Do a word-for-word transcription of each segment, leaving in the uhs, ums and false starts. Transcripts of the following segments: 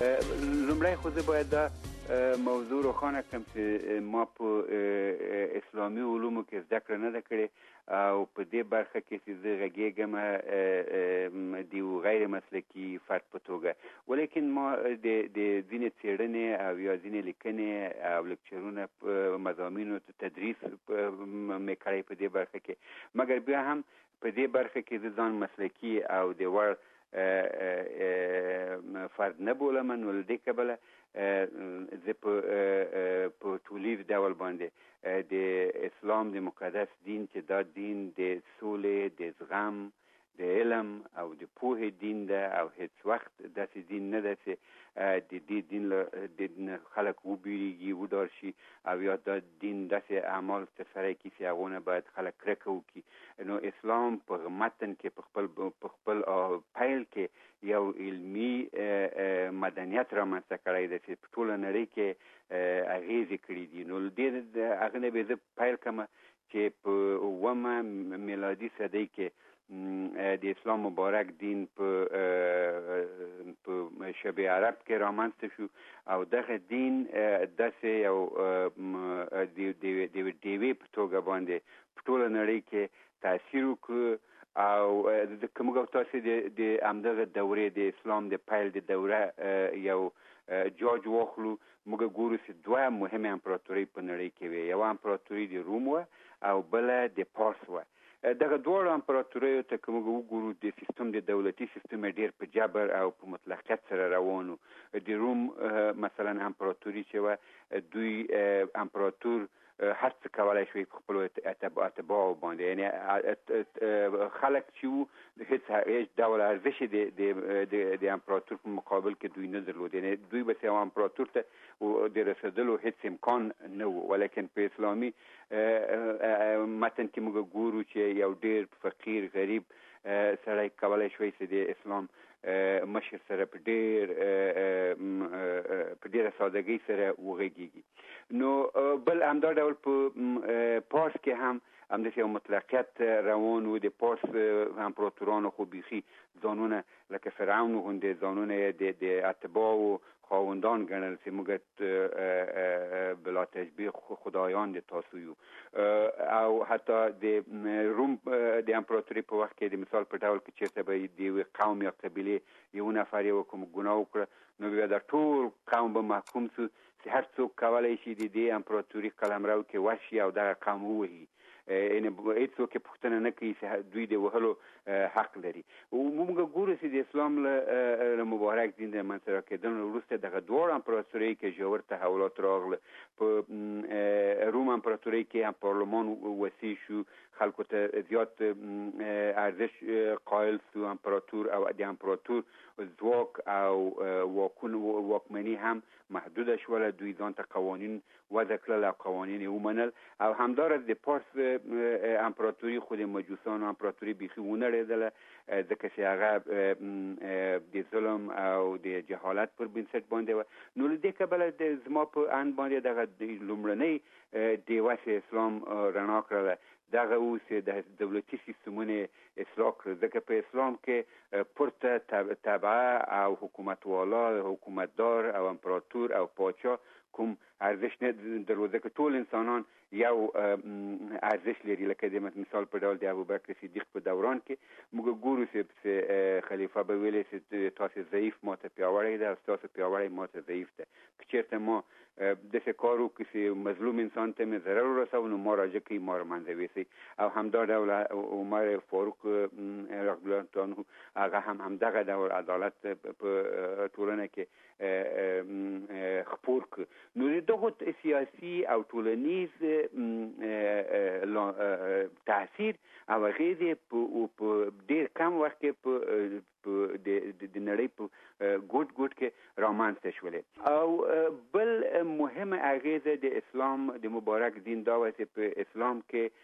لومړی خو زه باید دا موضوع روښانه کړم چې ما په اسلامي علومو کې زده کړه نه ده کړې او په دې برخه کې چې زه غږېږم د یو غیر مسلکي فرد په توګه، ولیکن ما د ځینې څېړنې او یا ځینې لیکنې او لیکچرونه په مضامینو تدریس مې کړی په دې برخه کې، مګر بیا هم په دې برخه کې زه ځان مسلکي او د وړ فرد نه بولم، نو له دې کبله زه په ټولیز ډول باندې د اسلام د مقدس دین چې دا دین د سولې، د زغم، د علم او د پوهې دین ده او هیڅ وخت داسې دین نه ده چې د دې دین د خلک وبېرېږي، وډار شي او یا دا دین داسې اعمال ترسره کړي چې هغو نه باید خلک کرکه وکړي. نو اسلام په متن کې په خپل په خپل پیل کې یو علمي مدنیت رامنځته کړی دی چې په ټوله نړۍ کې اغېزې کړي دي. نو دې هغه نه به زه پیل کړم چې په اوومه میلادي صدۍ کې د اسلام مبارک دین په شبه عرب کې رامنځته شو او دغه دین داسې یو د ډیوې په توګه باندې په ټوله نړۍ کې تاثیر وکړ او که موږ تاسو د همدغه دورې د اسلام د پیل د دوره یو جاج واخلو، موږ ګورو چې دوه مهمې امپراتورۍ په نړۍ کې وې، یوه امپراتوري د روم وه او بله د پارس وه. دغه دواړو امپراتوریو ته که موږ وګورو د سیستم د دولتي سیستم ډېر په جبر او په مطلقیت سره روان و. د روم مثلا امپراتوري چې وه، دوی امپراتور هر څه کولی شوی په خپلو اتباعو باندې، یعنې خلک چې وو هېڅ ډول ارزش د امپراتور په مقابل کې دوی نه درلود، یعنې دوی بس یو امپراتور ته د رسېدلو هېڅ امکان نه و. ولیکن په اسلامي متن کې موږ ګورو چې یو ډېر فقیر غریب سړی کولی شوی چې د اسلام مشر سره په ډېر په ډېره سادګۍ سره وغږېږي. نو بل همدا ډول په پارس کې هم همداسې یو مطلقیت روان و. د پارس امپراتورانو خو بیخي ځانونه لکه فرعون غوندې ځانونه د اتباعو خاوندان ګڼل چې موږ بلا تشبیه خدایان د تاسو یو، او حتی د روم د امپراتوري په وخت کې د مثال په ډول کې چېرته به د یوې قوم یا قبیلې یو نفر یو کوم ګناه وکړه نو بیا د ټول قوم به محکوم شو چې هر څوک کولی شي د دې امپراتوري قلمرو کې ورشي او دغه قوم ووهي، یعنې هېڅوک یې پوښتنه نه کوي چې دوی د وهلو حق لري. موږ ګورو چې د اسلام له مبارک دین د منځته راکېدلو وروسته دغه دواړو امپراتورۍ کې ژور تحولات راغله. په روم امپراتورۍ کې هم پارلمان وسیع شو، خلکو ته زیات ارزش قایل سو، امپراتور او د امپراتور ځواک او واکمني هم محدوده شوله. دوی ځان ته قوانین وضع کړل او قوانین یې ومنل. او همداراز د پارس امپراتوري خو د مجوسانو امپراتوري بیخي ونړېدله، ځکه چې هغه د ظلم او د جهالت پر بنسټ باندې وه. نو له دې کبله زما په اند باندې دغه لومړنۍ ډیوه چې اسلام رڼا کړله دغه اوس د دولتي سیستمونه اصلاح کړل، ځکه په اسلام کې پورته تبعه او حکومتوالا، حکومتدار او امپراتور او پاچا کوم ارزش نه درلود، ځکه ټول انسانان یو ارزش لري. لکه د مثال په ډول د ابوبکر صدیق په دوران کې موږ ګورو چې خلیفه به ویلی چې تاسو ضعیف ماته پیاوړی ده او ستاسو پیاوړی ماته ضعیف ده. که چېرته ما داسې کار وکړو چې مظلوم انسان ته مې ضرر ورسوو نو ما راجع کوي، ما رامنځه ویسي. او همدا ډول عمر فاروق رضی الله عنه هغه هم همدغه ډول عدالت په ټولنه کې خپور کړ. نو دغه سیاسي او ټولنیز تاثیر او اغېزې په ډېر کم وخت کې په د نړۍ په ګوټ ګوټ کې رامنځته شولې. او بل مهمه اغېزه د اسلام د مبارک دین دا وه چې په اسلام کې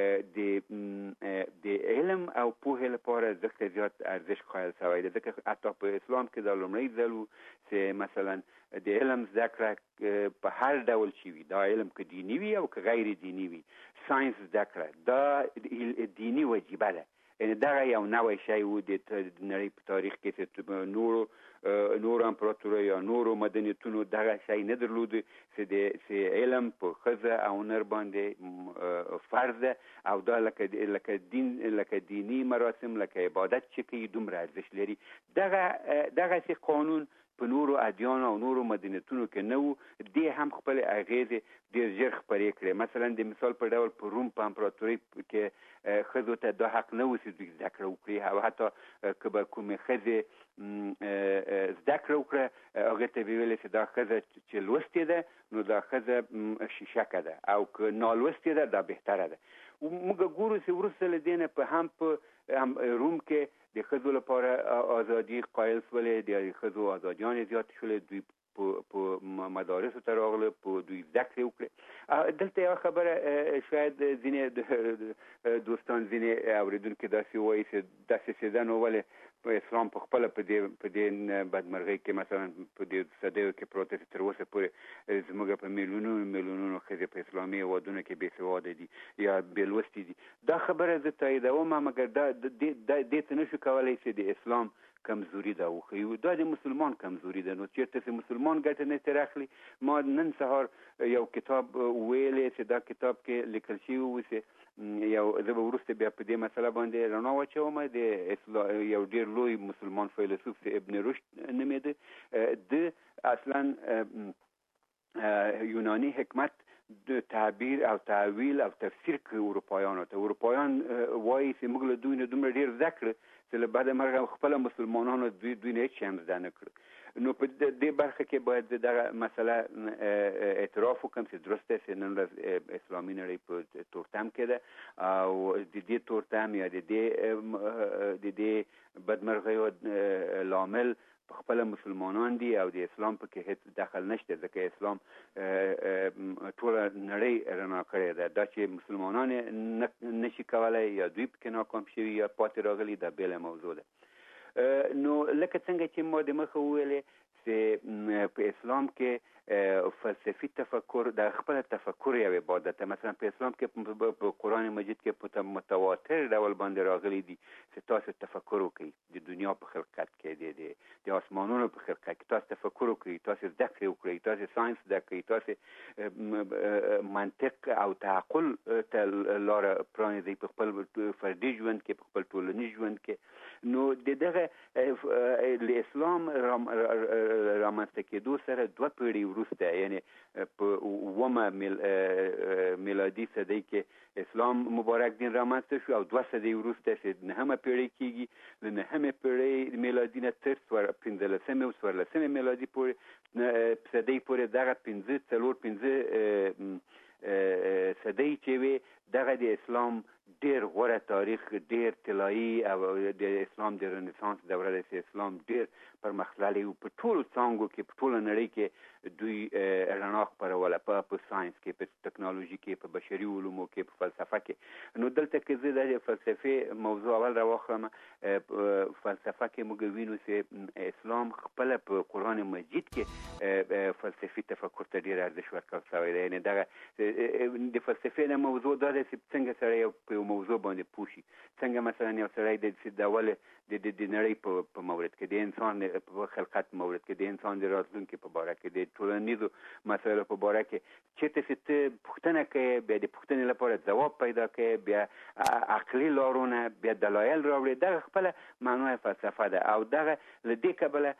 د علم او پوهې لپاره ځکه زیات ارزش قایل شوی دی، ځکه حتی په اسلام کې دا لومړی ځل و چې مثلا د علم زده کړه په هر ډول چې وي، دا علم که دیني وي او که غیر دیني وي، ساینس زده کړه دا دیني وجیبه ده. یعنې دغه یو نوی شی و د نړۍ په تاریخ کې چې نورو نورو امپراتورۍ یا نورو مدنیتونو دغه شی نه درلوده چې علم په ښځه او نر باندې فرض ده او دا لکه لکه دین لکه دینی مراسم لکه عبادت چې کوي دومره ارزښت لري. دغه دغسې قانون په نورو ادیانو او نورو مدنیتونو کې نه وو. دې هم خپل اغیزې ډېر ژر خپرې کړې. مثلا د مثال په ډول په روم په امپراتورۍ کې ښځو ته دا حق نه و چې دوی زده کړه وکړي او حتی که به کومې ښځې زده کړه وکړه هغې ته به ویلې چې دا ښځه چې لوستې ده نو دا ښځه شیشکه ده او که نالوستې ده دا بهتره ده. موږ ګورو چې وروسته له دې نه په هم په روم کې د ښځو لپاره ازادي قایل شولې، د ښځو ازادیانې زیاتې شولې، دوی په مدارسو ته راغله، په دوی زده کړې وکړې. دلته یوه خبره شاید ځینې دوستان ځینې اورېدونکي داسې وایي چې داسې څه نو ولې په اسلام په خپله په دې په دې بدمرغۍ کې مثلا په دې صدیو کې پروته چې تر اوسه پورې زموږ په میلیونونو میلیونونو ښځې په اسلامي هېوادونو کې بې سواده دي یا بې لوستې دي. دا خبره زه تاییدوم، مګر دا دې ته نشو کولی چې د اسلام کمزوري ده وښیو. دا د مسلمان کمزوري ده. نو چېرته چې مسلمان ګټه نه ترې اخلي. ما نن سهار یو کتاب ویلی چې دا کتاب کې لیکل شوي و چې یو زه به وروسته بیا په دې مسله باندې رڼا واچوم. د یو ډېر لوی مسلمان فیلسوف ابن رشد نومېده. د اصلا یوناني حکمت د تعبیر او تعویل او تفسیر کوي اروپایانو ته. اروپایان وایي چې موږ له دوی نه دومره ډېر زده کړه چې له بعد مرګه خپله مسلمانانو دوی دوی نه هېڅ شی هم زده نه کړه. نو په دې برخه کې باید دغه مسله اعتراف وکړم چې درسته چې نن ورځ اسلامي نړۍ په تورتم کې ده او د دې تورتم یا د دې د دې بدمرغیو لامل په خپله مسلمانان دي او د اسلام په کې هېڅ دخل نشته، ځکه اسلام ټوله نړۍ رڼا کړې ده. دا چې مسلمانان نشي کولی یا دوی پکې ناکام شوي یا پاتې راغلي دا بېله موضوع ده. نو لکه څنګه چې ما د مخه وویلې چې په اسلام کې فلسفي تفکر د خپل تفکر یو عبادت ده. مثلا په اسلام کې په قرآن مجید کې په متواتر ډول باندې راغلي دي چې تاسو تفکر وکړئ د دنیا په خلقت کې، د آسمانونو په خلقت کې تاسو تفکر وکړئ، تاسو زده کړې وکړئ، تاسو ساینس زده کړئ، تاسو منطق او تعقل ته لاره پرانیزئ په خپل فردي ژوند کې، په خپل ټولنیز ژوند کې. نو د دغه د اسلام رامنځته کېدو سره دوه پیړۍ وروسته، یعنی په اوومه میلادي صدۍ کې اسلام مبارک دین رامنځته شو او دوه صدۍ وروسته چې نهمه پیړۍ کېږي، له نهمې پیړۍ میلادي نه تر پنځلسمې او څوارلسمې میلادي پورې صدۍ پورې دغه پنځه څلور پنځه صدۍ چې وې دغه د اسلام ډېر غوره تاریخ، ډېر طلایي او د اسلام د رنسانس دوره ده چې اسلام ډېر پرمختللی و. په ټولو څانګو کې په ټوله نړۍ کې دوی رڼا خپروله، په ساینس کې، په ټکنالوژي کې، په بشري علومو کې، په فلسفه کې. نو دلته کې زه د فلسفې موضوع اول راواخلم. فلسفه کې موږ وینو چې اسلام خپله په قرآن مجید کې فلسفي تفکر ته ډېر ارزښت ورکړل شوی دی. یعنې دغه د فلسفې نه موضوع دا ده چې څنګه سړی یو په یو موضوع باندې پوه شي. څنګه مثلا یو سړی د ولې د نړۍ په مورد کې، د انسان په خلقت مورد کې، د انسان د راتلونکي په باره کې، د ټولنیزو مسایلو په باره کې چېرته چې ته پوښتنه کوې، بیا د پوښتنې لپاره ځواب پیدا کوې، بیا عقلي لارونه، بیا دلایل راوړې، دغه خپله معنی فلسفه ده. او دغه له دې کبله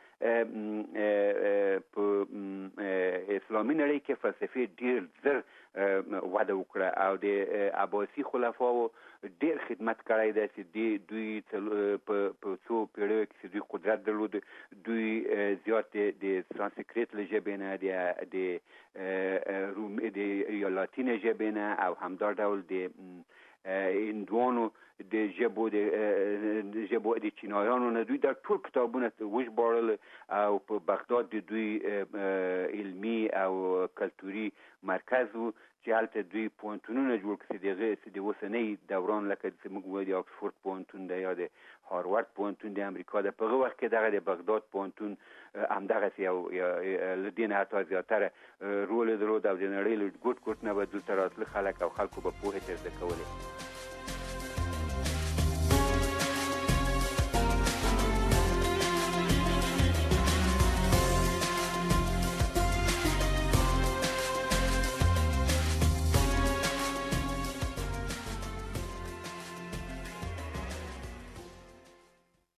په اسلامي نړۍ کې فلسفې ډېر زر وده وکړه او د عباسي خلفاو ډېر خدمت کړی دی چې دوی په څو پیړیو کې چې دوی قدرت درلود، دوی زیات د سانسکریت له ژبې نه، د روم د یا لاتین ژبې نه او همدا ډول د هندوانو د ژبو د ژبو د چینایانو نه دوی دا ټول کتابونه وژباړل او په بغداد د دوی علمي او کلتوري مرکز و چې هلته دوی پوهنتونونه جوړ کړي چې د اوسنۍ دوران لکه چې موږ وایو د آکسفورد پوهنتون دی یا د هاروارد پوهنتون د امریکا ده. په هغه وخت کې دغه د بغداد پوهنتون همدغسې یو له دې نه حتی زیاتره رول یې درلود او د نړۍ له ګوټ ګوټ نه به دلته راتله خلک او خلکو به پوهې ترې زده کولې.